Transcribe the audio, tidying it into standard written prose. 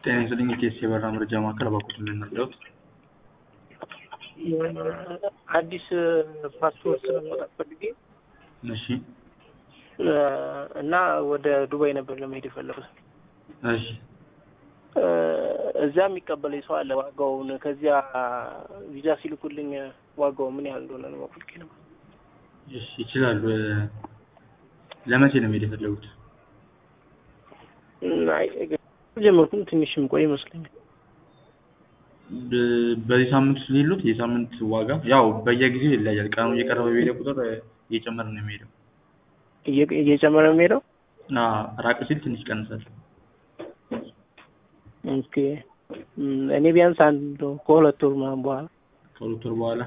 ጤና ይስጥልኝ የኢቲኤስ የበረራ መረጃ ማዕከል እባክዎት ምን ነበር? አዲስ ፓስፖርት ለማውጣት ፈልጌ እሺ እና ወደ ዱባይ ነበር ለመሄድ የፈለኩት። እሺ እዛ የሚቀበለኝ ሰው አለ። ዋጋውን ከዚያ ቪዛ ሲልኩልኝ ዋጋው ምን ያህል እንደሆነ ነው ማወቅ ነው። እሺ ይችላል። ለመቼ ነው መሄድ የፈለጉት? አይ ጀመርኩኝ ትንሽም ቆይ ይመስለኛል። በዚህ ሳምንት ሊሉት የሳምንት ዋጋ ያው በየጊዜው ይለያያል። ቀኑ እየቀረበ በሄደ ቁጥር እየጨመረ ነው የሚሄደው። እየጨመረ ነው የሚሄደው? ራቅ ሲል ትንሽ ይቀንሳል። ኦኬ እኔ ቢያንስ አንድ ከሁለት ወር በኋላ ከሁለት ወር በኋላ